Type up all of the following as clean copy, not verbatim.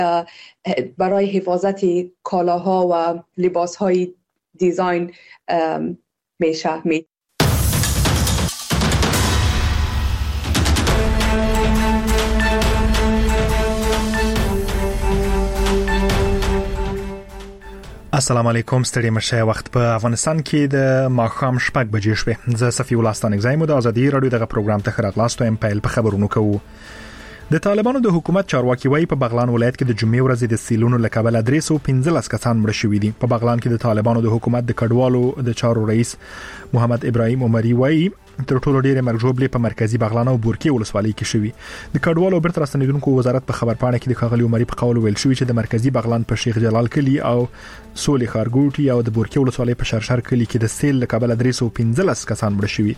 برای حفاظت کالاها و لباسهای دیزاین میشه. السلام علیکم. ستړي مشه. وخت په افغانستان کې د ماښام 6 بجې شوې. زه صفي الله ستانګزایم د ازادي رادیو دغه پروګرام ته خراغلاستو ام پیل په خبرونو کوو. د طالبانو د حکومت چارواکي وایي په بغلان ولایت کې د جمعې ورځې د سیلونو له کبله 315 کسان مړه شوي دي. په بغلان کې د طالبانو د حکومت د کډوالو د چارو رئیس محمد ابراهیم عمری وایي تر ټولو ډېر مرګ ژوبلې په مرکزی بغلان او بورکي ولسوالۍ کې شوي. د کډوالو بیرته راستنیدونکو وزارت په خبرپاڼه کې د ښاغلي عمری په قول ویل شوی چې د مرکزی بغلان په شیخ جلال کلی او سولې خارګوټي او د بورکي ولسوالۍ په شرشر کلی کې د سیل له کبله 315 کسان مړه شوي.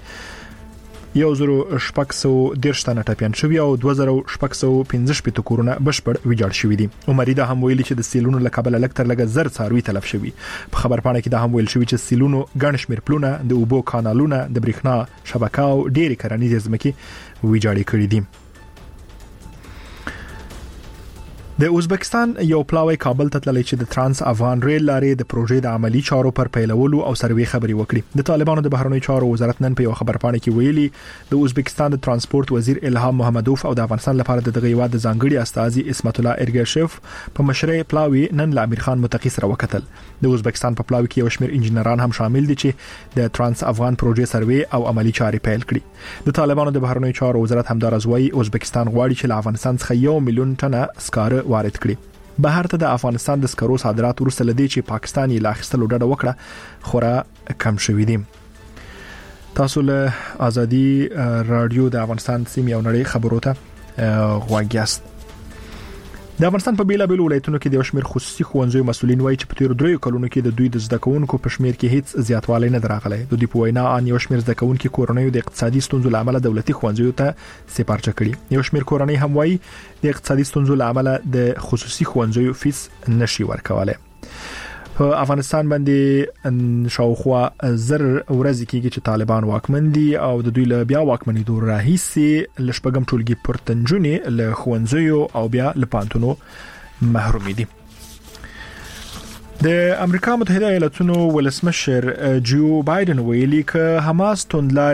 1610 تنه ټپيان شوي او 2615 کورونه بشپړ ویجاړ شوي دي. عمری دا هم ویلي چې د سیلونو له کبله لکتر لګ زر څاروي تلف شوي. په خبرپاڼه کې دا هم ویل شوی چې سیلونو ګڼ شمېر پلونه د اوبو کانالونه د برېښنا شبکه او ډېری کرنیزې ځمکې ویجاړې کړې دي. د ازبکستان یو پلاوی کابل ته تللی چې د ترانس افغان ریل لارې د پروژې د عملی چارو پر پیلولو او سروې خبري وکړي. د طالبانو د بهرنیو چارو وزارت نن په یو خبرپاڼه کې ویلي د ازبکستان د ترانسپورت وزیر الهام محمدوف او د افغانستان لپاره د دغه هیواد د ځانګړي استازي اسمت الله ارګشف په مشرۍ پلاوی نن له امیر خان متقی سره وکتل. د ازبکستان په پلاوی کې یو شمېر انجنیران هم شامل دي چې د ترانس افغان پروژې سروې او عملی چارې پیل کړي. د طالبانو د بهرنیو چارو وزارت همدارس وایي ازبکستان غواړي چې له افغانستان څخه 1 میلیون ټنه سکاره وارد کړي. بهر ته د افغانستان د سکرو صادرات ورسره لدی چې پاکستان یې لاخستلو ډډه وکړه خورا کم شوې دي. تاسو له ازادي رادیو د افغانستان سیمې او نړۍ خبرو ته غواګیاست. د افغانستان په بیلا بیل ولایتونو کې د شمیر خصوصي ښوونځیو مسولین وایي چې په تیر 3 کلونو کې د دوی د زده کوونکو په شمیر کې هیڅ زیاتوالی نه راغلی. د دوی په وینا ان یو شمیر زده کوونکو کورنیو د اقتصادي ستونزو لامل دولتي ښوونځیو ته سپارچه کړي. یو شمیر کورنۍ هم وایي د اقتصادي ستونزو لامل د خصوصي ښوونځیو فیس نشي ورکولای. په افغانستان باندې شاوخوا زر ورځې کېږي چې طالبان واکمن دي او د دوی له بیا واکمنېدو راهیسې لشپږم ټولګي پرتنجونې له ښوونځیو او بیا له پانتونو محرومې دي. د امریکا متحده ایالاتونو ولسمشر جو بایدن ویلي چې حماس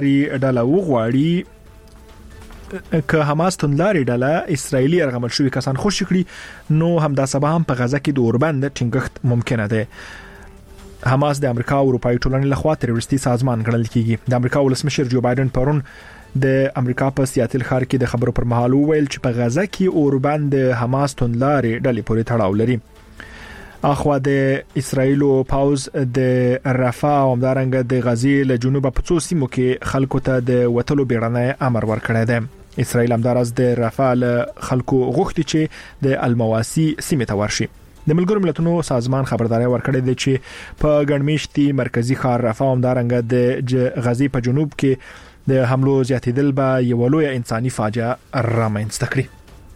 توندلاري ډله اسرایلی ارغمل شوی کسان خوشی کړي نو همدا سبا هم په غزه کې د اوربند ټینګښت ممکنه ده. حماس د امریکا او اروپאי ټولنې لخوا تروریستي سازمان ګڼل کیږي. د امریکا ولسمشر جو بایدن پرون د امریکا په سیاتل ښار کې د خبرو پر مهال ویل چې په غزه کې اوربند حماس توندلاري ډلې پورې تړاو لري. اخوا د اسرایل او پاوز د رفح او همدارنګه د غزې له جنوب په څو سیمو کې خلکو ته د وټلو بیړنی امر ورکړی دی. اسرائیل همدارس د رفح له خلکو غوښتي چې د المواسی سیمې ته ورشي. د ملګرو ملتونو سازمان خبرداري ورکړې ده چې په ګڼمېشتي مرکزی ښار رفح همدارنګه د غزې په جنوب کې د حملو زیاتېدل به یو لوی انساني فاجعه رامنځته کړي.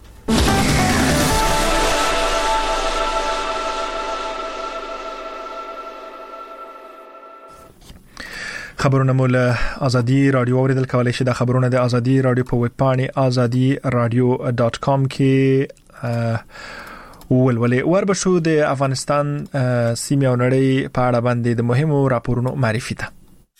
خبرونه مول ازادي رادیو اوریدل کولای شي. د خبرونه د ازادي رادیو په ویب پاڼه azadiradio.com کې ولولې وربشو د افغانستان سیمه او نړۍ په اړه باندې د مهمو راپورونو معرفي ده.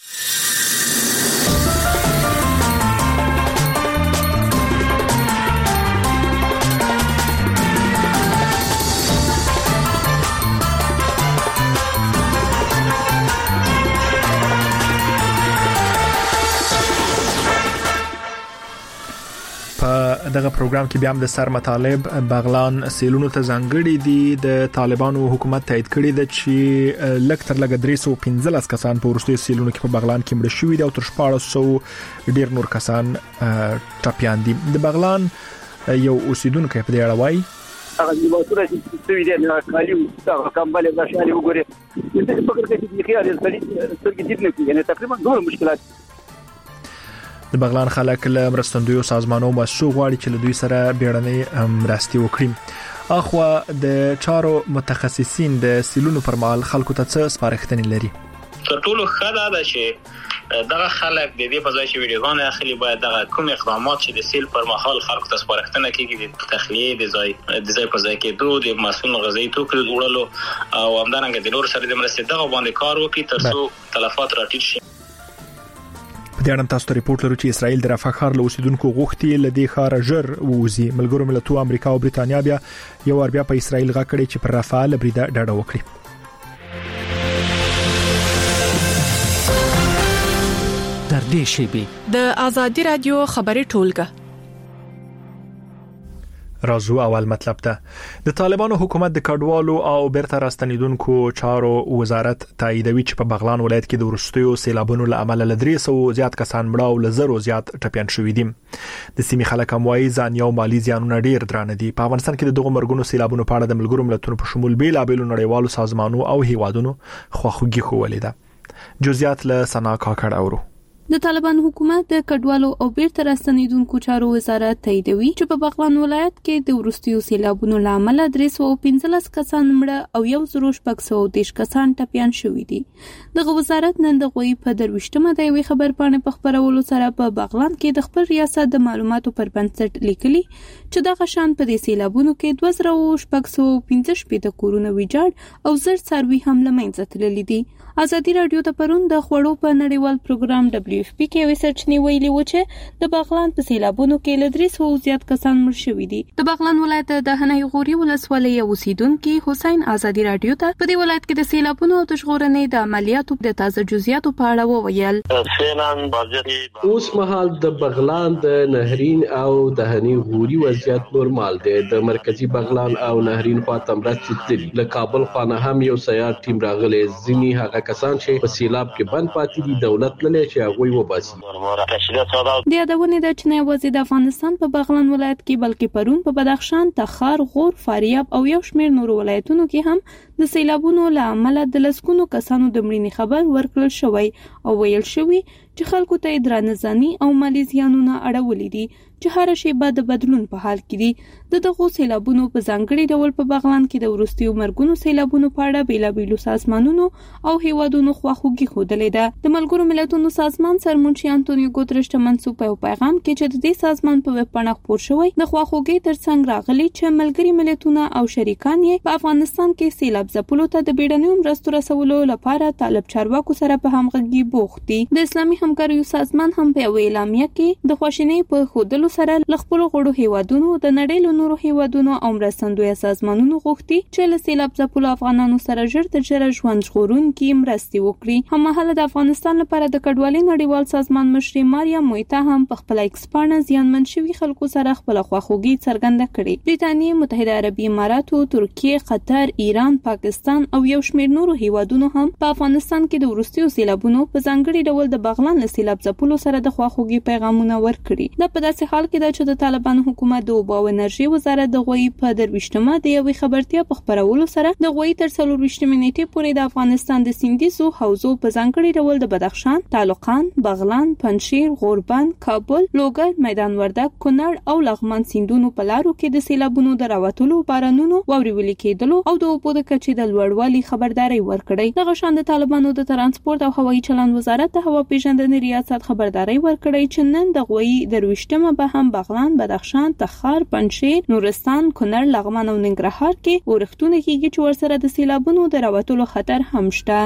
دغه پروګرام کې بیا هم د سر مطالب بغلان سیلونو ته ځانګړي دي. د طالبانو حکومت تایید کړی دی چې لکتر لګ 315 کسان په ورستي سیلونو کې په بغلان کې مړ شوي دي او تر 1400 ډیر نور کسان ټپيان دي. د بغلان یو اوسیدونکو په دې اړه وایي هغه د موټر چې څه ویل نه خالي او کمبل غشالي وګوري د فکر کې د خیال سترګې دې نه کوي. یعنی تقریبا ډول مشکلات د بغلان خلک له مرستندویو سازمانونو مؤسسو غواړي چې له دوی سره بیړنۍ مرستې وکړي. اخوا د چارو متخصصین د سیلونو پر مهال خلکو ته څه سپارښتنې لري؟ تر ټولو ښه ده چې دغه خلک د دې په ځای چې ویډیوګان اخلي باید دغه کوم اقدامات چې د سیل پر مهال خلکو ته سپارښتنه کیږي د تخلیه د ځای په ځای کې د مسؤل غذایی توکو وړلو او همدارنګه د نور سره د مرستې دغه باندې کار وکړي ترڅو تلفات راټیټ شي. په دې اړه تاسو ته ریپورت لرو چې اسرائیل د رفح ښار له اوسیدونکو غوښتي لدې ښار ژر ووزي. ملګرو ملتونو امریکا او برېټانیا بیا په اسرائیل غږ کړی چې پر رفح له بریده ډډه وکړي. در دې شیبه د ازادي رادیو خبري ټولګه رازو اول مطلب ده. د طالبانو حکومت د کډوالو او بیرته راستنیدونکو چارو وزارت تاییدوي چې په بغلان ولایت کې د ورستیو سیلابونو له امله ل 300 زیات کسان مړه او ل 1000 زیات ټپيان شوي دي. د سیمې خلک هم وايي ځان یو مالی زیانونه ډیر درانه دي. په افغانستان کې د دغه مرګونو سیلابونو په اړه د ملګرو ملتونو په شمول بیلابېلو نړیوالو سازمانونو او هیوادونو خواخوږي خوولې ده. جزئیات له سنا کاکړ اورو. د طالبان حکومت د کډوالو او بیرته راستنیدونکو چارو وزارت تاییدوي چې په بغلان ولایت کې د ورستیو سیلابونو له امله 315 کسان مړه او 1610 کسان ټپيان شوي دي. دغه وزارت نن د غوي په درويشتمه د یوې خبرپاڼې په خبرولو سره په بغلان کې د خپل ریاست د معلوماتو پر بنسټ لیکلي چې دغه شان په دې سیلابونو کې 2615 کورونه ویجاړ او زر څاروي هم له منځه تللي دي. ازادي رادیو ته پرون د خوړو په نړیوال پروګرام WFP کې وسرچنی ویلي و چې د بغلان په سیلابونو کې ل 300 زیات کسان مړ شوي دي. د بغلان ولایت د هنۍ غوري ولسوالۍ اوسیدونکو حسین ازادي رادیو ته په دې ولایت کې د سیلابونو او د ژغورنې د عملیاتو د تازه جزئیاتو په اړه وویل. اوس مهال د بغلان د نهرین او د هنۍ غوري وضعیت نورمال دی. د مرکزی بغلان او نهرین خواته مرستې تللي. له کابل خانه هم یو سیار ټیم راغلی. ځینی هغه کسان چې په سیلاب کې بند پاتې دي دولت للی چې هغه وباسي. د یادونه د چنای وزیر د افغانستان په بغلان ولایت کې بلکې پرون په بدخشان، تخار، غور، فاریاب او یو شمېر نور ولایتونو کې هم د سیلابونو له امله د لسګونو کسانو د مړینې خبر ورکړل شوی او ویل شوی چې خلکو ته درانه ځاني او مالی زیانونه اړولې دي چې هر شی به د بدلون په حال کې دي. دغه سیلابونو په ځانګړي ډول په بغلان کې د ورستیو مرګونو سیلابونو په اړه بیلابېلو سازمانونو او هیوادونو خواخوږي خوده ده. د ملګرو ملتونو سازمان سرمنشي انټونیو ګوترش ته منسوب یو پیغام کې چې د دې سازمان په ویب پاڼه خپور شوی د خواخوږي ترڅنګ راغلي چې ملګري ملتونه او شریکان یې په افغانستان کې سیلاب ځپلو ته د بیړنیو مرستو رسولو لپاره طالب چارواکو سره په همغږي بوخت دي. د اسلامي همکاریو سازمان هم په اعلامیه کې د خوشینۍ په خودلو سره لخپل غړو هیوادونو د نړۍ له نورو هیوادونو او مرستندوی سازمانونو غوښتي چې له سیلاب ځپلو افغانانو سره ژر تر ژره ژوند ژغورونکي مرستې وکړي. هممهاله د افغانستان لپاره د کډوالۍ نړیوال سازمان مشر مریم مویتا هم په خپل ایکس پاڼه زیانمن شوي خلکو سره خپل خواخوږي څرګنده کړې. بریټانیا، متحده عربي امارات، ترکیه، قطر، ایران، پاکستان او یو شمېر نورو هیوادونو هم په افغانستان کې د ورستیو سیلابونو په ځانګړي ډول د بغلان له سیلاب ځپلو سره د خواخوږي پیغامونه ورکړي. دا په داسې حال کې ده چې د طالبانو حکومت د اوبو او انرژي وزارت د غوي په درويشتمه د یوې خبرتیا په خبرولو سره د غوي تر 24 نیټې پورې د افغانستان د سیندیزو حوزو په ځانګړي ډول د بدخشان، تالقان، بغلان، پنشیر، غوربند، کابل، لوګر، میدان وردګ، کونړ او لغمان سیندونو په لارو کې د سیلابونو د راوتلو، بارانونو، واوري کېدلو او د اوبو د کچې د لوړوالي خبرداري ورکړي. دغه شان د طالبانو د ترانسپورت او هوایي چلند وزارت د هوا پیژندنې ریاست خبرداري ورکړي چې نن د غوي درويشتمه به هم بغلان، بدخشان، تخار، پنشیر، نورستان، کونړ، لغمان او ننګرهار کې ورښتونه کېږي چې ورسره د سیلابونو د راوتلو خطر هم شته.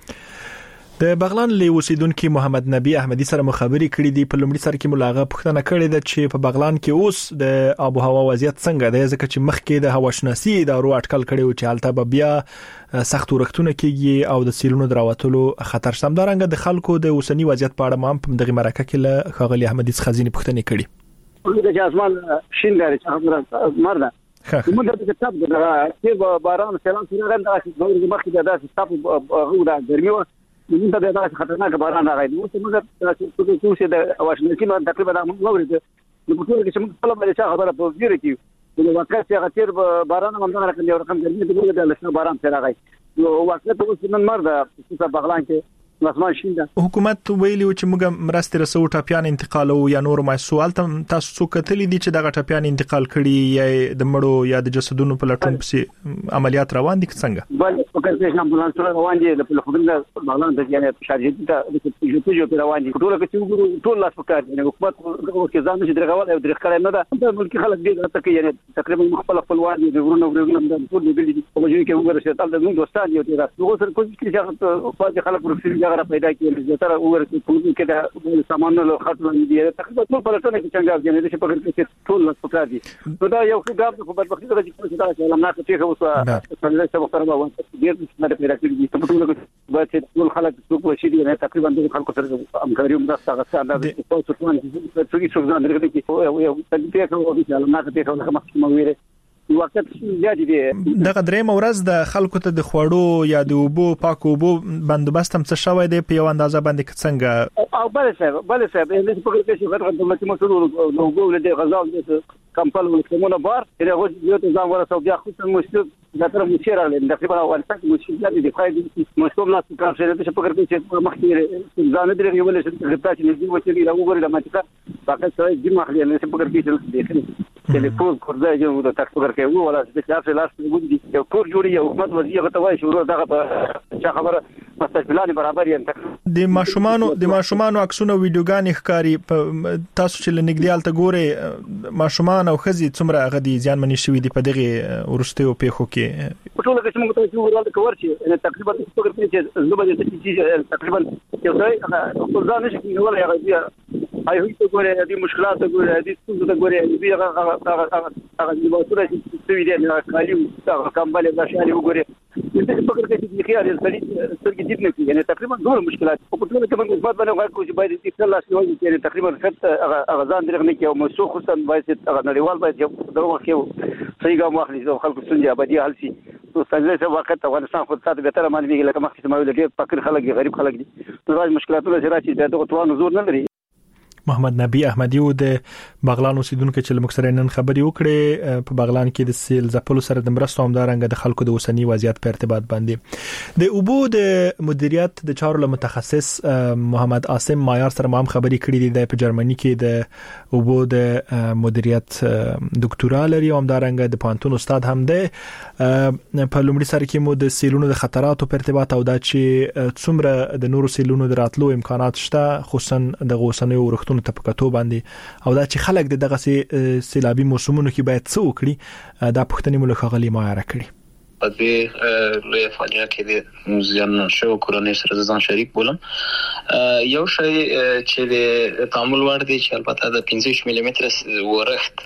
د بغلان له اوسیدونکو محمد نبی احمدي سره مخابري کړې دي. په لومړي سر کې ملاغه پوښتنه کړې ده چې په بغلان کې اوس د آب او هوا وضعیت څنګه دی، ځکه چې مخکې د هواشناسي ادارو اټکل کړي چې حالت به بیا سخت ورښتونه کېږي او د سیلونو دراوتلو خطر شته. همدارنګه د خلکو د اوسنی وضعیت په اړه هم په دغه مرکه کې له خاغلی احمدي څخه ځینې پوښتنې کړي. د اسمان شین لري چې مرده موږ د کتاب د چې باران سلام سره راځي د مخکې د داسې تاسو غوډه ګرمي و موږ د داسې خطرناک باران راغی. اوس موږ څه د واشنګټن کې تقریبا موږ د بوټو کې چې موږ په لاره کې خبره په ځیر کې د واقع چې غتیر باران هم دا رقم یو رقم ګرمي د موږ د لښنه باران سره راغی. نو واقع ته اوس نن مرده په بغلان کې اسمان شین ده. حکومت ویلي چې موږ مرستې رسو ټاپیان انتقالو یا نور مسؤل تاسو کتلې دي چې دغه ټاپیان انتقال کړي یا د مړو یا د جسدونو په لټون پسې عملیات روان دي څنګه؟ بل فکر کې امبولانس روان دي د خدمت بغلان د یعنی شارجې ته جو روان دي ټول کې ټول لاس پکار دي حکومت کې ځان چې درغول او درخړای نه ده د ملک خلک دي ته یعنی تقریبا خپل دي ورونه د ټول دي په وجه کې وګورئ چې تل د موږ دوستان یو تیر نو سر کوم چې هغه خلک پروفیل جګړه پیدا کړي تر وګورئ چې د سامان له خاطر دي تقریبا ټول پرسونه کې څنګه دي چې په کې ټول لاس پکار دي نو دا یو ښه ګام په بدبختي سره چې دا چې لمنه کې اوس څنګه څه وکړم او ډیر څه پیدا کړی دي په ټول کې ټول خلک څوک وشي دي تقریبا د خلکو سره همکاري هم دا څنګه د تاسو څو ځان درګه کې یو تدبیر کوو چې لمنه کې کومه مخکې ویره وخت زیات دي دغه درې مورز د خلکو ته د خوړو یا د اوبو پاکو اوبو بندوبست هم څه شوی دی په یو اندازه باندې څنګه او بل څه به د پکې چې غیر دولتي مسؤل نو ګول د غزا د کمپل ولکمونه بار چې هغه یو ته ځان ورسو بیا خو څنګه مشکل دا تر مشیر راغلی د خبره اول څه مشکل دي خای مسؤل نه کار شي چې پکې چې مخکې ځان درې یو ولې چې پاتې نه دی وچې له وګوري د ماته فقط سره دې مخلي نه چې پکې چې ټلیفون کورځي یو د تاسو پکې وو ولا چې تاسو لاس ودی یو کور جوړي یو حکومت وزیر غته وای شروع دغه خبره مستقبلانه برابر یې د ماشومانو عکسونه ویډیوګان ښکاری تاسو چې لنګدیال ته ګوره ماشومان او خزي څومره غدي ځان منی شوی دی په دغه ورستیو پیخو کې په ټول کې موږ ته ورته کور شي تقریبا څو کې چې زبر دې چې تقریبا یو ځای خپل ځان نشي ولا یغه هاي هي ګوره دې مشکلات ګوره دې څه ګوره دې هغه د واسطه چې څه ویل نه کالیو هغه کمبل د شالي وګوره دې په فکر کې چې خیال یې سړي دې نه کیږي تقریبا ډول مشکلات په ټول کې موږ مثبت باندې غواړو چې باید دې خلاص شي چې تقریبا هغه ځان درغنه کې او مسو خصوصا باید هغه نړیوال باید دغه کې صحیح ګام واخلي چې خلکو څنګه ابدي حل شي نو څنګه چې وخت افغانستان خو تاسو به تر معنی لکه مخکې سماوي لګي فقیر خلک غریب خلک دي نو راځي مشکلاتونه چې راځي دغه توان زور نه لري محمد نبی احمدی و د بغلان اوسیدونکو چې لمکسره نن خبري وکړي په بغلان کې د سیل زپلو سره د مرستو همدارنګ د خلکو د اوسنی وضعیت په ارتباط باندې د اوبو د مدیریت د چارو له متخصص محمد عاصم مایار سره هم خبري کړې دي په جرمني کې د اوبو د مدیریت ډاکټورا لري همدارنګ د پانتون استاد هم ده په لومړي سره کې مو د سیلونو د خطراتو په ارتباط او د چې څومره د نورو سیلونو دراتلو امکانات شته خصوصا د غوسنۍ ورختونو ته پکاتو باندې او دا چې خلک د دغه سیلابي موسمونو کې باید څه وکړي دا پوښتنې مو له ښاغلي مایار کړې په دې لوی فاجعه کې د زیان شو کورنۍ سره ځان شریک بولم یو شی چې د تعامل وړ دی چې البته د 15 ملي متر ورخت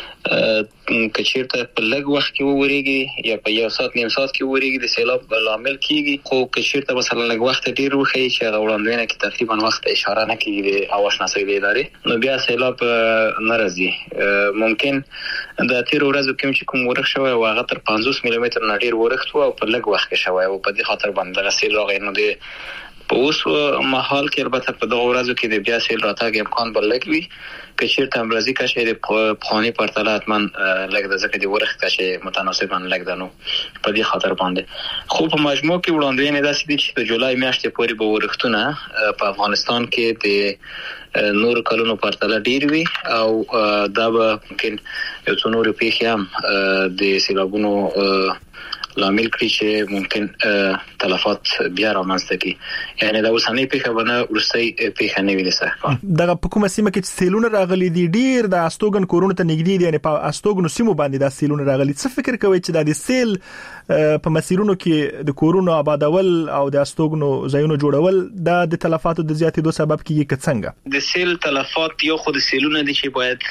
کچیرته په لږ وخت کې ووريږي یا په یو ساعت نیم ساعت کې ووريږي د سیلاب لامل کیږي خو کچیرته مثلا لږ وخت ډیر وخی چې وړاندوینه کې تقریبا وخت اشاره نه کیږي د هوا شناسۍ ادارې نو بیا سیلاب ناراضي ممکن د تیر ورځو کې چې کوم ورخ شوی او هغه تر 50 ملي متر نه ډیر ورخت او په لږ وخت کې شوی او په دې خاطر باندې غسیل راغی نو د په اوس مهال کې البته په دغه ورځو کې د بیا سیل راتګ امکان بلګ وي کچیرته امروزي کشه د پخوانی پرتله اتمن لګ د ځکه د ورخت کشه متناسباً لګ دنو په دې خاطر باندې خو په مجموع کې وړاندوینه داسې دي چې په جولای میاشتې پورې به ورختونه په افغانستان کې د نور کلونو پرتله ډیر وي او دا به ممکن یو څو نور پیښې هم د سیلابونو لامل کړی چې ممکن تلفات بیا رامنځته کی یعنی دا اوسنۍ پیښه باندې ورستۍ پیښه نه ویلسه دغه په کومه سیمه کې سیلونه راغلي دي ډیر د استوګن کورونه ته نږدې دي یعنی په استوګن سیمو باندې د سیلونه راغلي څه فکر کوي چې د سیل په مسیرونو کې د کورونو آبادول او د استوګنو ځایونو جوړول د تلفاتو د زیاتېدو سبب کیږي څنګه د سیل تلفات یو خود سیلونه دي چې باید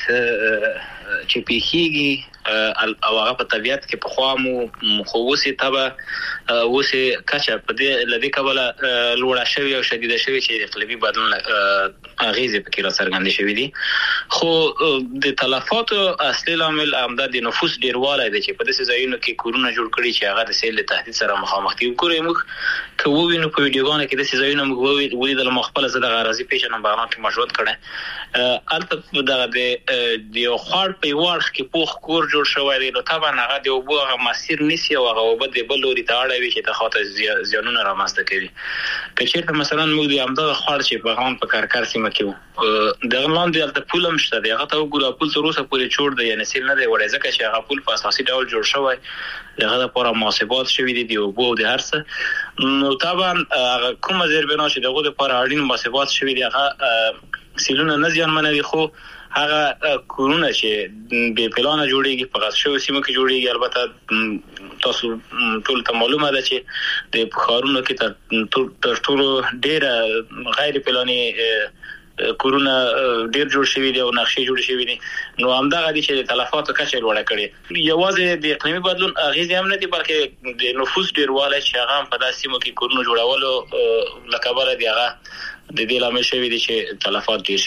چې پیخیږي او هغه په طبيعت کې په خوا مو خووسي تبه وسه کچا په دې لدی کبله لوړه شوی او شدیده شوی چې اقلیمي بدلون غیزه په کې را څرګند شوی دي خو د تلفات اصلي عامل امداد د نفوس ډیرواله دي چې په دې ځایونو کې کورونه جوړ کړي چې هغه د سیل تهدید سره مخامخ دي ګورې موږ کوو وینو په ویډیوګانو کې د ځایونو موږ ولیدل مخبل زده غرازي پیژنم باران کې مشروط کړي البته دغه د یو خاړ په ورخ کې پوخ کور جوړ شوی دی نو طبعا هغه د اوبو هغه مسیر نیسي او هغه اوبه د بل لوري ته اړوي چې ته خاطر زیانونه رامنځته کوي. که چېرته مثلا موږ د همدغه خوړ چې بغلان په کارکر سیمه کې وو د غلان د الته پول هم شته دی هغه ته وګوره پول تر اوسه پورې چور دی یعنی سیل نه دی وړی ځکه چې هغه پول په اساسي ډول جوړ شوی دغه لپاره محاسبات شوي دي د اوبو او د هر څه نو طبعا هغه کومه زیربنا چې دغه لپاره اړین محاسبات شوي دي هغه سیلونه نه زیانمن دي خو هغه کورونه چې به پلان جوړیږي په غاښو سیمه کې جوړیږي البته تاسو ټول ته معلومه ده چې د خارونو کې تر ټولو ډېر غیر پلاني کورونه ډېر جوړ شوي دي او نقشې جوړ شوي دي نو همدغه دي چې د تلفاتو کچه لوړه کړي یوازې د اقلیمي بدلون اغیزې هم نه دي بلکې د نفوس ډېروالی چې هغه هم په داسې سیمو کې کورونه جوړولو له کبله د هغه د دې لامل شوی دی چې تلفات ډیر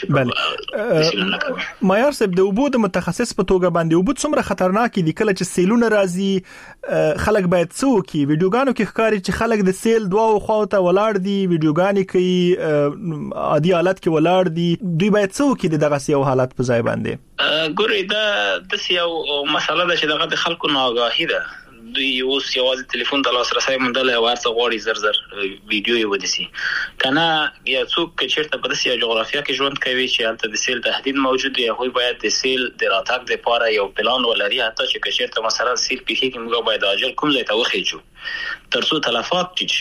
شي. معیار صاحب د اوبو د متخصص په توګه باندې اوبو څومره خطرناک دي کله چې سیلونه راځي خلک باید څه وکړي ویډیوګانو کې ښکاري چې خلک د سیل دواو خواته ولاړ دي ویډیوګانې کوي عادي حالت کې ولاړ دي دوی باید څه وکړي دغه یو حالت په ځای باندې ګوري دا د یو مسله ده چې دغه د خلکو ناآگاهي ده دوی اوس یوازې ټلیفون ته لاسرسی موندل او هر څه غواړي زر زر ویډیو یې ودیسي کنه یا څوک چې چیرته په داسې جغرافیه کې ژوند کوي چې هلته د سیل تهدید موجود دی هغوی باید د سیل د راتګ دپاره یو پلان ولري حتی چې چیرته مثلا سیل پیښیږي موږ باید عاجل کوم ځای ته وخیژو تر څو تلفات ټیټ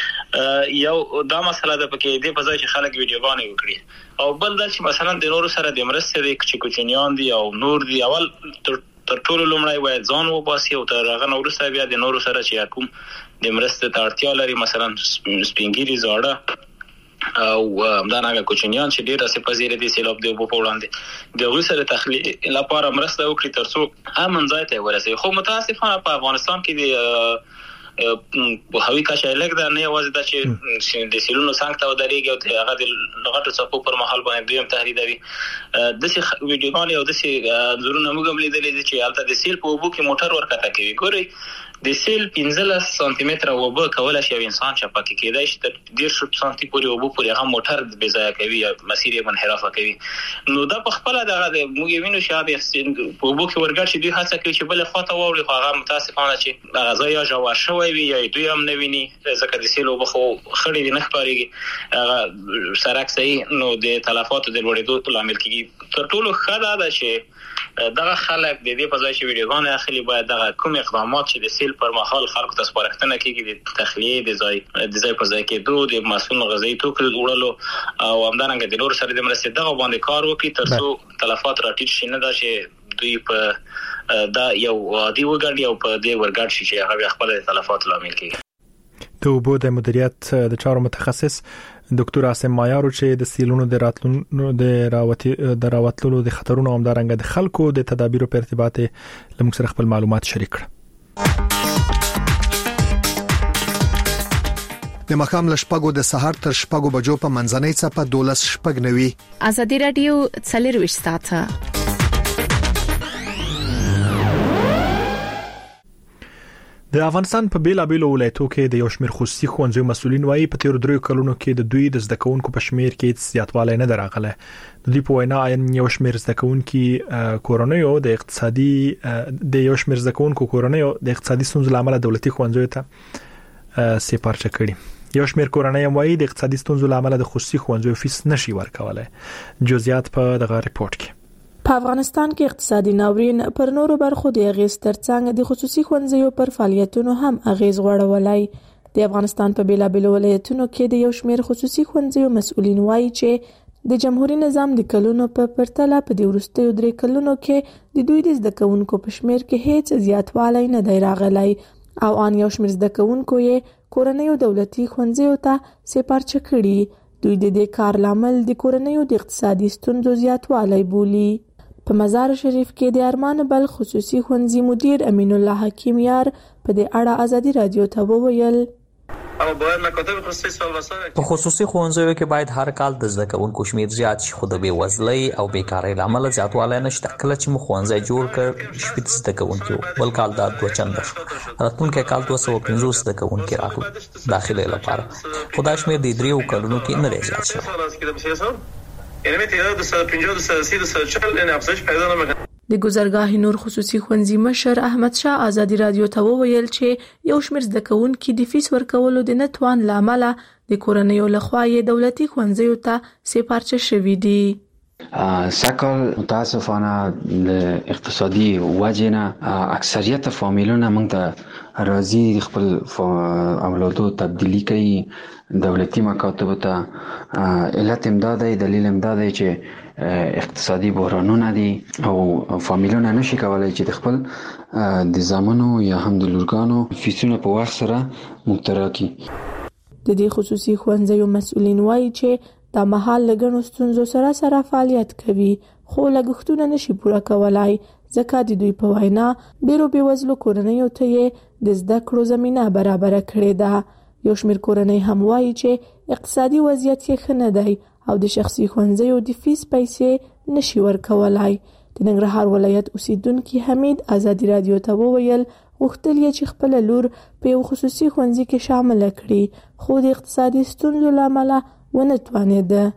شي یو دا مسله ده پکې دې په ځای چې خلک ویډیوګانې وکړي او بل دا چې مثلا د نورو سره د مرستې د کوچنیان دي او نور دي اول تر ټولو لومړی باید ځان وباسي او تر هغه نه وروسته بیا د نورو سره چې کوم د مرستې ته اړتیا لري مثلا سپینګیري زاړه او همدارنګه کوچنیان چې ډېر اسې پذیره دي سیلاب د اوبو په وړاندې د هغوی سره تخلیق لپاره مرسته وکړي تر څو امن ځای ته ورسوي خو متاسفانه په افغانستان کې د هوی کچه لګ دا نه یوازې دا چې د سیلونو څنګه ته ودرېږي او هغه د غټو څپو پر مهال باندې دویم تهدیدوي داسې ویډیوګانې او داسې انځورونه موږ هم لیدلي دي چې هلته د سیل په اوبو کې موټر ورکته کوي ګورئ د سیل 15 سانتي متره اوبه کولی شي یو انسان چې پکې کېدای شي تر 10 سانتي پورې اوبه پورې هغه موټر بې ځایه کوي یا مسیر یې منحرفه کوي نو دا په خپله دغه موږ یې وینو چې په اوبو کې ورګډ شي دوی هڅه کوي چې بلې خوا ته واوړي خو هغه متاسفانه چې هغه ځای یا ژور شوی وي یا دوی هم نه ویني ځکه د سیل اوبه خو خړې دي نه ښکارېږي هغه سرک صحیح نو د تلفاتو د لوړېدو لامل کېږي تر ټولو ښه دا ده چې دغه خلک د دې په ځای چې ویډیوګانې اخلي باید دغه کوم اقدامات چې د سیل پر مهال خلکو ته سپارښتنه کېږي د تخلیې د ځای په ځای کېدو د مسؤل غذایي توکو وړلو او همدارنګه د نورو سره د مرستې دغه باندې کار وکړي تر څو تلفات راټیټ شي نه دا چې دوی په دا یو عادي وګڼي او په دې ورګډ شي چې هغه خپل تلفات لامل کېږي. د اوبو د مدیریت د چارو متخصص ډاکټر عاصم مایارو چې د سیلونو د راتلونو د راوتلو د خطرونو او همدارنګه د خلکو د تدابیرو په ارتباط لمږ سره خپل معلومات شریک کړ. د مخام لشپګو د سحر تر شپګو بجو په منځنۍ څپه 12 شپګ نوي ازادي رادیو 24 ساعته د افغانستان په بیلابېلو ولایتونو کې د یو شمېر خصوصي ښوونځیو مسؤلین وایي په تیر 3 کلونو کې د دوی د زده کوونکو په شمېر کې زیاتوالی نه راغلی. د دوی په وینا یو شمېر زده کوونکو کورنیو د اقتصادي ستونزو لامل دولتي ښوونځیو ته سپارچه کړي. یو شمېر کورنۍ وایي د اقتصادي ستونزو لامل د خصوصي ښوونځیو فیس نشي ورکولای. جزئیات په دغه ریپورت کې. په افغانستان کې اقتصادي ناورین پر نورو برخو د اغیز ترڅنګ د خصوصي ښوونځیو پر فعالیتونو هم اغیز غوړولای. د افغانستان په بیلابېلو ولایتونو کې د یو شمېر خصوصي ښوونځیو مسؤلین وایي چې د جمهوریت نظام د کلونو په پرتله په دې وروستیو 3 کلونو کې د دوی د زده کوونکو په شمېر کې هیڅ زیاتوالی نه دی راغلی او ان یو شمېر زده کوونکو یې کورنیو دولتي ښوونځیو ته سپارچه کړي. دوی د دې کار لامل د کورنیو د اقتصادي ستونزو زیاتوالی بولي. په مزار شریف کې د ارمان بل خصوصي ښوونځي مدیر امین الله حکیم یار په دې اړه ازادي رادیو ته وویل په خصوصي ښوونځیو کې باید هر کال د زده کوونکو شمېر زیات شي خو د بېوزلۍ او بیکارۍ له امله زیاتوالی نشته. کله چې موږ ښوونځی جوړ کړ 18 زده کوونکي وو بل کال دا 2 چنده شو راتلونکی کال 250 زده کوونکي راغلل داخلي لپاره خو دا شمېر د 3 کلونو کې نه دی زیات شوی. د ګذرګاه نور خصوصي ښوونځي مشر احمد شاه ازادي رادیو ته وویل چې یو شمېر زده کوونکي د فیس ورکولو د نتوان لامل د کورنیو لخوا یې دولتي ښوونځیو ته سپارچه شوي دي. سکل متاسفانه د اقتصادي وجنه اکثریت فامیلونه موږ ته راځي خپل اولادو تبدیلی کوي دولتي مکاتب ته. علت امداد دلیل امداد چې اقتصادي بحرانونه دي او فامیلونه نشي کولای چې د خپل د زامنو یا هم د لورګانو فیسونه په وخت سره مقترا کړي. د دې خصوصي ښوونځیو مسؤلین وایي چې د مهال لګنو ستونزو سره فعالیت کوي خو لګښتونه نشي پوره کولای ځکه د دوی په وینا ډیرو بېوزلو کورنیو ته یې د زده کړو زمينه برابر کړې ده. یو شمېر کورنۍ هم وایي چې اقتصادي وضعیت یې ښه نه دی او د شخصي ښوونځیو د فیس پیسې نشي ورکولای. د ننګرهار ولایت اوسیدونکي حمید ازادي رادیو ته وویل غوښتل یې چې خپل لور په یو خصوصي ښوونځي کې شامل کړي خو د اقتصادي ستونزو لامل ونه توانېده.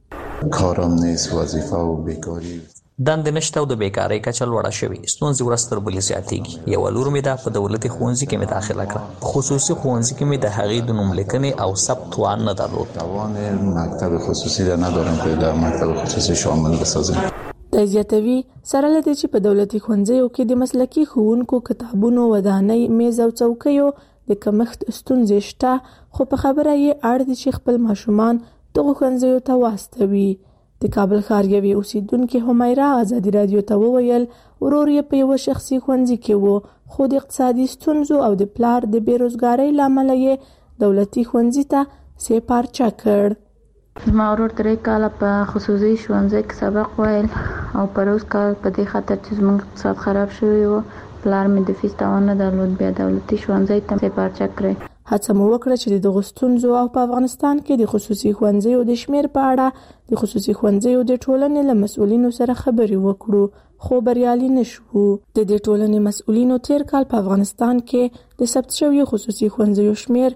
کارم نیست، وظیفه و بیکاری دند نشته او د بیکاری کچه لوړه شوې. ستونزې ورځ تر بلې زیاتېږي. یوه لور مې ده په دولتي ښوونځي کې مې داخله کړه. په خصوصي ښوونځي کې مې د هغې د نوم لیکنې او ثبت توان نه درلود. توان مکتب خصوصي را ندارم که در مکتب خصوصي شامل بسازیم. د زیاتوي سره لدې چې په دولتي ښوونځیو کې د مسلکي ښوونکو کتابونو ودانۍ میز او څوکیو د کمښت ستونزې شته خو په خبره یې اړ دي چې خپل ماشومان دغو ښوونځیو ته واستوي. د کابل ښار یوې اوسیدونکې همیرا ازادي رادیو ته وویل ورور یې په یوه شخصي ښوونځي کې و خو د اقتصادي ستونزو او د پلار د بیروزګارۍ له امله یې دولتي ښوونځي ته سپارچه کړ. زما ورور 3 کاله په خصوصي ښوونځي کې سبق ویل او پر اوس کال په دې خاطر چې زموږ اقتصاد خراب شوی و پلار مې د فیس توان نه درلود بیا دولتي ښوونځي ته سپارچه کړی. هڅه مو وکړه چې د دغو ستونزو او په افغانستان کې د خصوصي ښوونځیو د شمیر په اړه د خصوصي ښوونځیو د ټولنې له مسؤلینو سره خبرې وکړو خو بریالي نشو. د دې ټولنې مسؤلینو تیر کال په افغانستان کې د ثبت شویو خصوصي ښوونځیو شمیر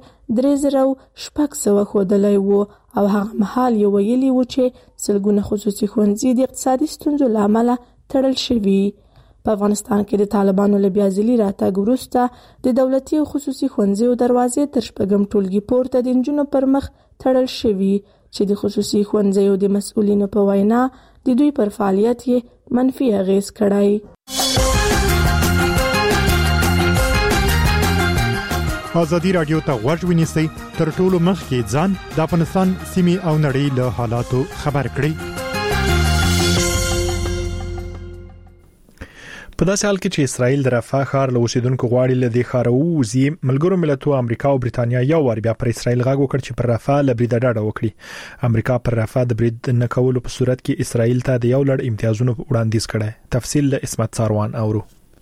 3600 ښودلی و او هغه مهال یې ویلي و چې سلګونه خصوصي ښوونځي د اقتصادي ستونزو له امله تړل شوي. په افغانستان کې د طالبانو له بیا ځلي راتګ وروسته د دولتي او خصوصي ښوونځیو دروازې تر شپږم ټولګي پورته د نجونو پر مخ تړل شوي چې د خصوصي ښوونځیو د مسؤلینو په وینا د دوی پر فعالیت یې منفي اغیز کړی. ازادي رادیو ته غوږ ونیسئ تر ټولو مخکې ځان د افغانستان سیمې او نړۍ له حالاتو خبر کړئ. په داسې حال کې چې اسرائیل د رفح ښار له اوسیدونکو غواړي له دې ښاره ووځي ملګرو ملتونو امریکا او برېټانیا یو وار بیا پر اسرائیل غږ وکړ چې پر رفح له بریده ډډه وکړي. امریکا پر رفح د برید نه کولو په صورت کې اسرائیل ته د یو لړ امتیازونو وړاندیز کړي. تفصیل له اسمت ساروان اورو.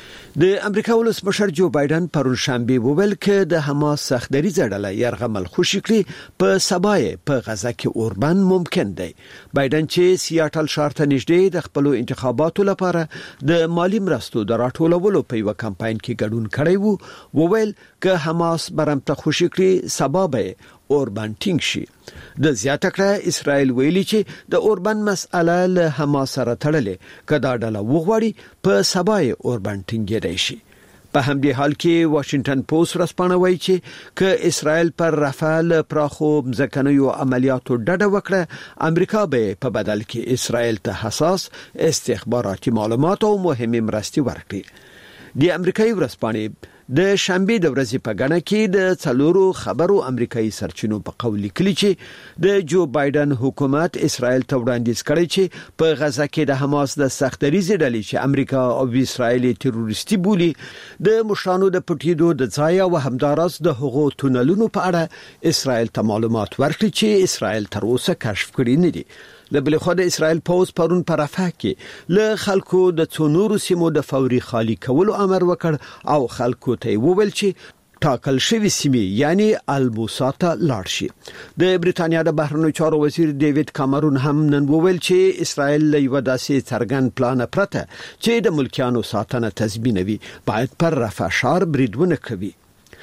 د امریکا ولسمشر جو بایدن پرون شنبه وویل چې د حماس سختدریزه ډله يرغمل خوشی کړي په سبای په غزه کې اوربن ممکن دی. بایدن چې سیاټل ښار ته نږدې د خپل انتخاباتو لپاره د مالی مرستو د راټولولو په یو کمپاین کې ګډون کړی وو وویل چې حماس برمته خوشی کړي سبب اوربن ټینګ شي. د زیاته کړه اسرائیل ویلي چې د اوربن مسأله له حماس سره تړلې کدا ډله وغوړي په سبای اوربن ټینګېدای شي. په همدې حال کې واشنگټن پوسټ رسپانه وایي چې ک اسرائیل پر رافال پراخو مځکنیو عملیاتو ډډه وکړه امریکا به په بدل کې اسرائیل ته حساس استخباراتي معلومات او مهمه مرستې ورکړي. د امریکایي ورځپاڼې د شنبه د ورځې په غاڼه کې د څلورو خبرو امریکایي سرچینو په قول لیکلي چې د جو بایدن حکومت اسرائیل ته وړاندیز کړی چې په غزه کې د حماس د سختدریزې ډلې چې امریکا او اسرائیل تروریستي بولي د مشرانو د پټیدو د ځای او همدارس د حقوقو تونلونو په اړه اسرائیل ته معلومات ورکړي چې اسرائیل تر اوسه کشف کړی نه دي. د بل خو د اسرائیل پوز پرون پر رفح کې له خلکو د څونورو سیمو د فوري خالی کولو امر وکړ او خلکو ته وویل چې ټاکل شوی سیمې یعنی البوساته لاړ شي. د بریټانیا د بهرنیو چارو وزیر ډیوډ کامرون هم نن وویل چې اسرائیل له یو داسې څرګند پلان پرته چې د ملکیانو ساتنه تضمینوي باید پر رفح ښار بریدونه کوي.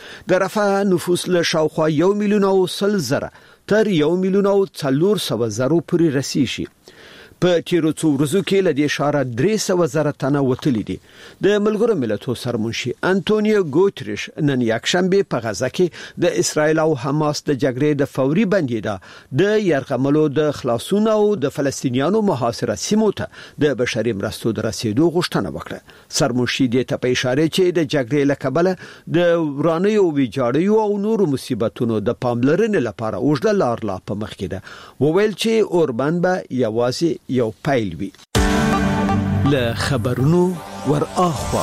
د رفح نفوس له شاوخوا 1,100,000 تر 1,400,000 پورې رسیږي. په تیرو څو ورځو کې له دې ښاره 300,000 تنه وتلي دي. د ملګرو ملتونو سرمنشي انټونیو ګوتریش نن یکشنبه په غزه کې د اسرایل او حماس د جګړې د فوري بندیدا د یرغملو د خلاصون او د فلسطینیانو محاصره سیمو ته د بشري مرستو د رسیدو غوښتنه وکړه. سرمنشي دې ته په اشاره چې د جګړې له کبله د ورانیو ویجاړیو او نورو مصیبتونو د پاملرنې لپاره اوږده لار لا په مخ کې ده. وویل چې اوربان به یوازې یو پیل وي. له خبرونو ور اخوا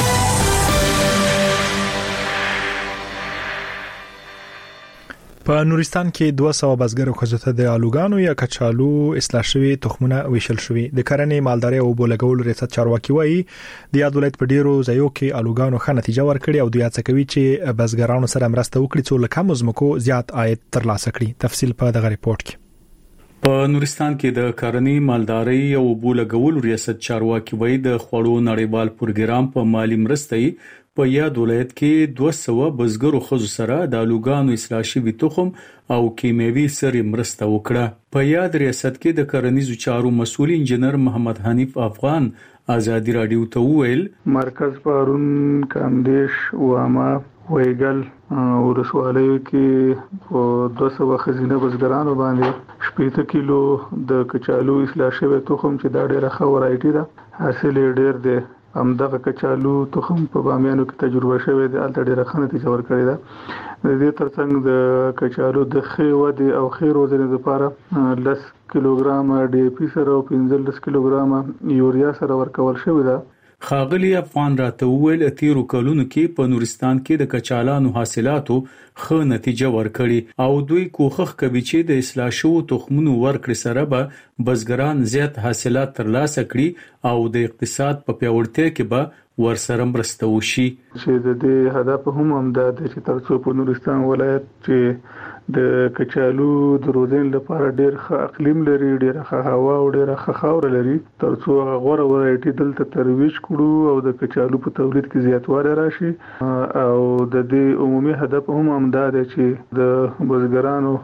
په نورستان کې 200 بزګرو خزته د الوګانو یا کچالو اصلاح شوی تخمونه ویشل شوی. د کرنې مالداري او بولګول ریاست چارواکي وایي د یاد ولایت په ډیرو ځایو کې الوګانو ښه نتیجه ورکړي او دوی هڅه کوي چې بزګرانو سره مرسته وکړي څو لکه مزمکو زیات عاید ترلاسه کړي. تفصیل په دغه ریپورت کې. په نورستان کې د کرنې مالداري او بولګول ریاست چارواکي وایي د خوړو نړیوال پروګرام په مالی مرستې په یاد ولایت کې 200 بزګرو خزو سره د الوګانو اصلاح شوی تخم او کیمیاوي سره مرسته وکړه. په یاد ریاست کې د کرنیزو چارو مسؤل انجنیر محمد حنیف افغان ازادي رادیو ته وویل مرکز پارون کاندیش واما ویګل ورسوالۍ کې په 200 خزینه بزګرانو باندې 70 کیلو د کچالو اصلاح شوی تخم چې دا ډیره ښه ورایټي ده حاصل ډیر دی. همدغه کچالو تخم په بامیانو کې تجربه شوی دی الته ډیره ښه نتیجه ورکړې ده. د دې ترڅنګ د کچالو د ښې ودې او ښې روزنې لپاره 10 کیلوګرام ډي پی سره او 15 کیلوګرام یوریا سره ورکول شوی ده. خاغلی افغان راته وویل تیرو کلونو کې په نورستان کې د کچالانو حاصلاتو ښه نتیجه ورکړي او دوی کوښښ کوي چې د اصلاح شوو تخمونو ورکړې سره به بزګران زیات حاصلات ترلاسه کړي او د اقتصاد په پیاوړتیا کې به ورسره مرسته وشي. چې د دې هدف هم همدا دی چې ترڅو په نورستان ولایت چې د کچالو د روزنې لپاره ډېر ښه اقلیم لري ډېر ښه هوا او ډېر ښه خاور لري ترڅو غوړه ورایټي دلته ترویج کړو او د کچالو په تولید کې زیاتوالی راشي او د دې عمومي هدف هم همدا دی چې د بزګرانو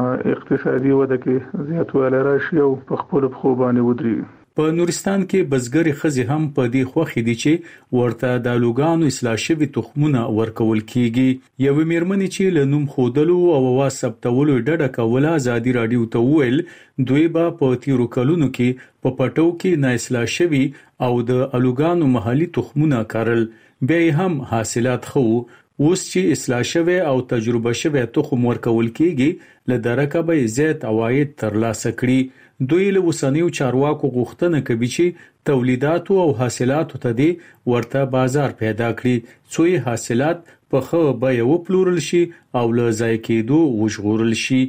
اقتصادي وده کې زیاتوالی راشي او په خپل پښو باندې ودرېږي. په نورستان کې بزګری خزي هم په دې خوخي دي چې ورته د لوګانو اصلاح شوی تخمونه ورکول کیږي. یو میرمنې چې لنوم خودلو او واس ثبتولو ډډه کوله ازادي رادیو ته ویل دوی به په تیرو کلونو کې په پټو کې نه اصلاح شوی او د الوګانو محلي تخمونه کارل به هم حاصلات خو اوس چې اصلاح شوی او تجربه شوی تخم ورکول کیږي لدرکه به زیات عواید ترلاسه کړي. دوی له وسنیو چارواکو غوښتنه کوي چې تولیدات او حاصلات ته دي ورته بازار پیدا کړي څو حاصلات په خو به یو پلورل شي او له ځای کېدو وژغورل شي.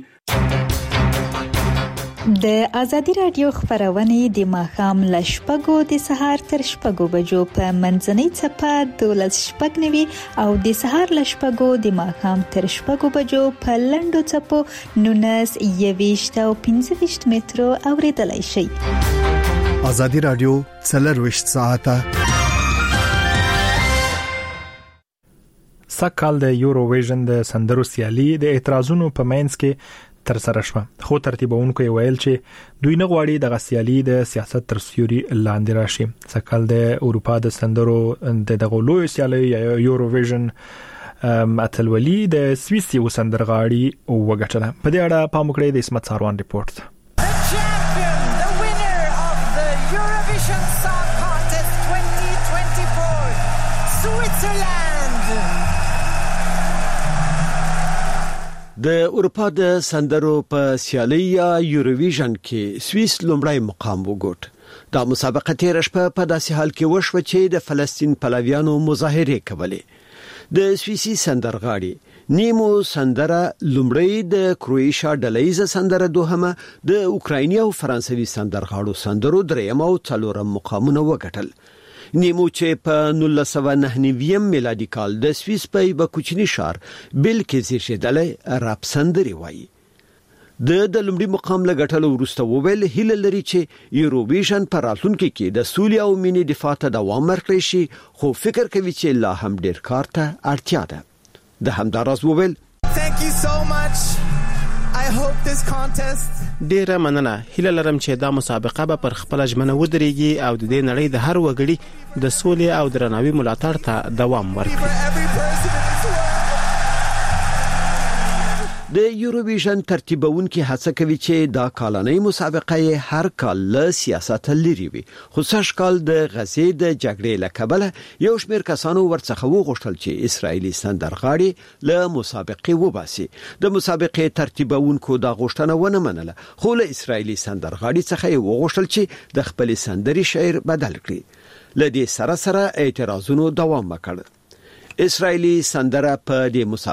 د ازادي رادیو خبرونه د ماخام لشپګو د سهار تر شپګو بجو په منځنۍ چپه 12:09 او د سهار لشپګو د ماخام تر شپګو بجو په لندو چپو 19:20 او 15 مترو اوریدلای شي. ازادي رادیو 24 ساعته سکهال د یوروویژن د سندرو سیالي د اعتراضونو په منځ کې تر سره شوه خو ترتیبونکو ویل چې دوی نه غواړي د غسیالي د سیاست تر سیوري لاندې راشي. سکهال د اروپا د سندرو د دغلو سیالي یوروویژن اتلولي د سویسي وسندرغاړي وګټله. په دې اړه پام وکړئ د اسمت ساروان ریپورت. د اروپا د سندرو په سیالي یا یوروویژن کې سویس لومړی مقام وګټ. دا مسابقه تیر شپه په داسې حال کې وشوه چې د فلسطین پلویانو مظاهره کولې. د سویسي سندرغاړي نیمو سندره لومړی د کروئیشیا ډلهیزه سندره دوهمه د اوکرایني او فرانسوي سندرغاړو سندرو دریم او څلورم مقامونه وګټل. نیمو چې په 1999 میلادي کال د سویس په یو کوچني ښار بل کې زیږیدلی راب سندري وایي. د لومړي مقام لګټلو وروسته وویل هیله لري چې یوروویژن په راتلونکي کې د سولې او مینې دفاع ته دوام ورکړي شي خو فکر کوي چې لا هم ډیر کار ته اړتیا ده. د همداراز وویل Thank you so much. ډیره مننه. هیله لرم چې دا مسابقه به پر خپل ژمنه ودرېږي او د دې نړۍ د هر وګړي د سولې او درناوي ملاتړ ته دوام ورکړي. د یوروویژن ترتیبونکو هڅه کوي چې دا کالنۍ مسابقه هر کال له سیاست لري وي. خو سږ کال د غزې د جګړې له کبله یو شمېر کسانو ورڅخه وغوښتل چې اسرایلی سندرغاړي له مسابقې وباسي. د مسابقې ترتیبونکو دا غوښتنه ونه منله، خو له اسرایلی سندرغاړي څخه یې وغوښتل چې د خپل سندري شعر بدل کړي. لدې سره اعتراضونو دوام وکړ. اسرایلی سندره په دې